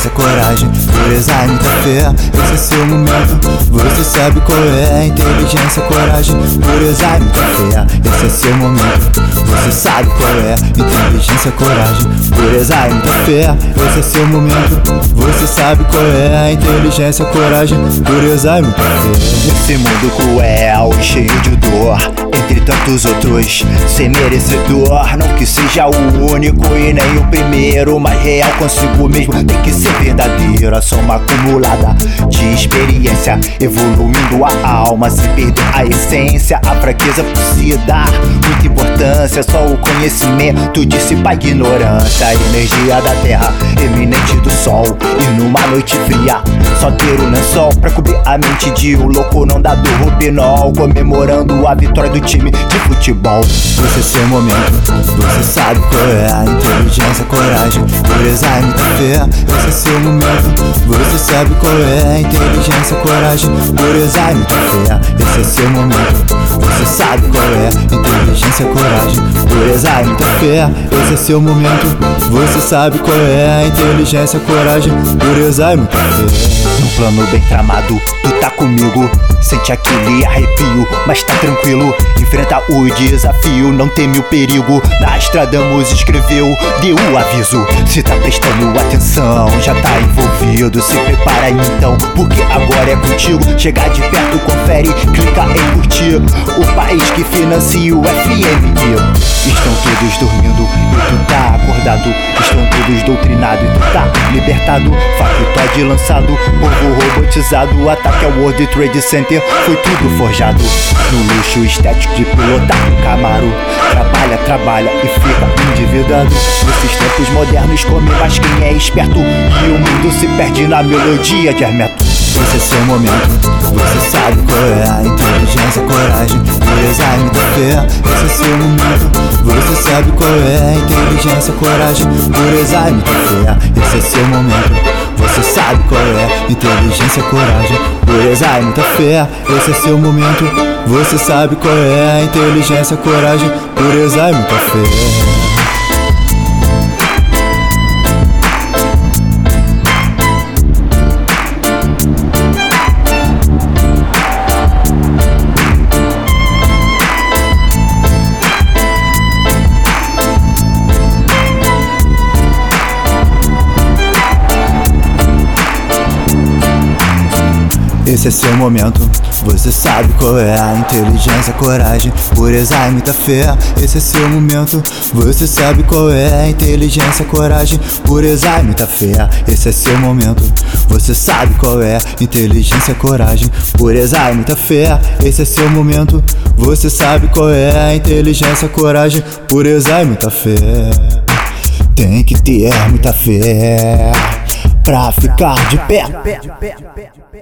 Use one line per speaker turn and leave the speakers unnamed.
inteligência, coragem, pureza e muita fé. Esse é seu momento, você sabe qual é. Inteligência, coragem, pureza e muita fé. Esse é seu momento, você sabe qual é. Inteligência, coragem, pureza e muita fé. Esse é seu momento, você sabe qual é. Inteligência, coragem, pureza e muita fé.
Esse mundo cruel e cheio de dor, entre tantos outros, sem merecedor. Não que seja o único e nem o primeiro, mas real consigo mesmo tem que ser verdadeiro. A soma acumulada de experiência, evoluindo a alma sem perder a essência. A fraqueza por se dar muita importância, só o conhecimento dissipa a ignorância. A energia da terra, eminente do sol, e numa noite fria, só ter o lençol pra cobrir a mente de um louco não dá do Rubinol, comemorando a vitória do time de futebol.
Esse é seu momento, você sabe qual é. A inteligência, coragem, pureza e muita fé. Esse é seu momento, você sabe qual é. Inteligência, coragem, pureza e muita fé. Esse é seu momento, você sabe qual é. Inteligência, coragem, pureza e muita fé. Esse é seu momento, você sabe qual é. Inteligência, coragem, pureza e muita fé.
Num plano bem tramado, tu tá comigo. Sente aquele arrepio, mas tá tranquilo. Enfrenta o desafio, não teme o perigo. Nostradamus escreveu, deu o aviso. Se tá prestando atenção, já tá envolvido. Se prepara então, porque agora é contigo. Chega de perto, confere, clica em curtir. O país que financia o FMI. Estão todos dormindo e tu tá acordado. Estão todos doutrinados e tu tá libertado. Factoide lançado, povo robotizado. Ataque ao World Trade Center, foi tudo forjado no luxo estético de pilotar um Camaro. Trabalha e fica endividado. Nesses tempos modernos come mais quem é esperto, e o mundo se perde na melodia de Hermeto.
Esse é seu momento, você sabe qual é. A inteligência, coragem, pureza e muita fé. Esse é seu momento, você sabe qual é. Inteligência, coragem, pureza e muita fé. Esse é seu momento, você sabe qual é. Inteligência, coragem, pureza e muita fé. Esse é seu momento, você sabe qual é. Inteligência, coragem, pureza e muita fé. Esse é seu momento, você sabe qual é. A inteligência, coragem, pureza e muita fé. Esse é seu momento, você sabe qual é. A inteligência, coragem, pureza e muita fé. Esse é seu momento, você sabe qual é. Inteligência, coragem, pureza e muita fé. Esse é seu momento, você sabe qual é. A inteligência, coragem, pureza e muita fé. Tem que ter muita fé pra ficar de pé.